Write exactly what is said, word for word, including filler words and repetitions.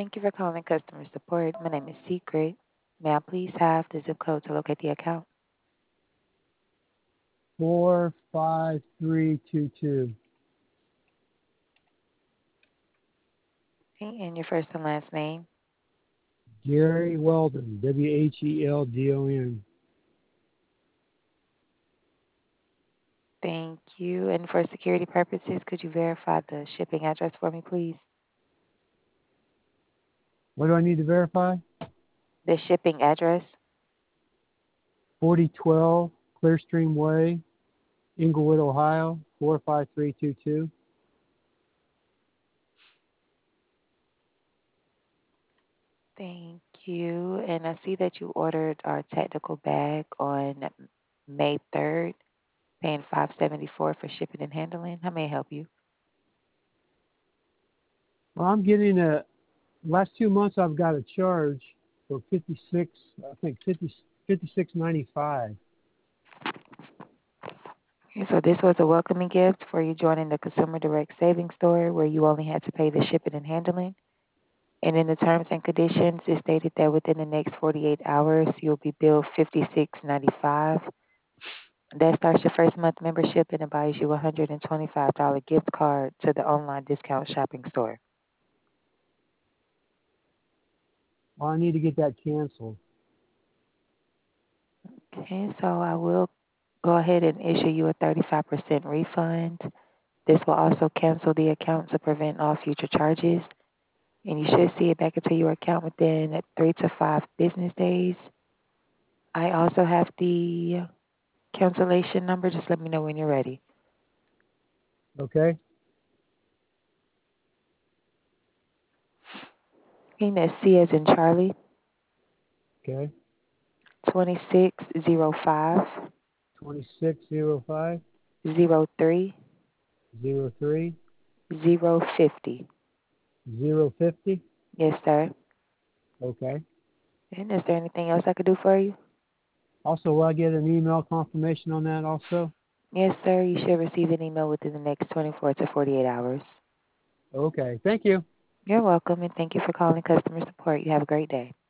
Thank you for calling customer support. My name is Secret. May I please have the zip code to locate the account? Four five three two two. Okay, and your first and last name. Gary Weldon. W H E L D O N. Thank you. And for security purposes, could you verify the shipping address for me, please? What do I need to verify? The shipping address. forty twelve Clearstream Way, Inglewood, Ohio, four five three two two. Thank you. And I see that you ordered our technical bag on May third, paying five seventy-four for shipping and handling. How may I help you? Well, I'm getting a, last two months I've got a charge for fifty-six, I think fifty, fifty-six ninety-five. Okay, so this was a welcoming gift for you joining the Consumer Direct Savings Store where you only had to pay the shipping and handling. And in the terms and conditions, it stated that within the next forty-eight hours, you'll be billed fifty-six ninety-five. That starts your first month membership and it buys you a one hundred twenty-five dollars gift card to the online discount shopping store. Well, I need to get that canceled. Okay, so I will go ahead and issue you a thirty-five percent refund. This will also cancel the account to prevent all future charges. And you should see it back into your account within three to five business days. I also have the cancellation number. Just let me know when you're ready. Okay? Okay, that's C as in Charlie, Okay. twenty-six zero five twenty-six oh five zero three oh three zero fifty. oh five oh. Yes, sir. Okay. And is there anything else I could do for you? Also, will I get an email confirmation on that also? Yes, sir. You should receive an email within the next twenty-four to forty-eight hours. Okay. Thank you. You're welcome, and thank you for calling customer support. You have a great day.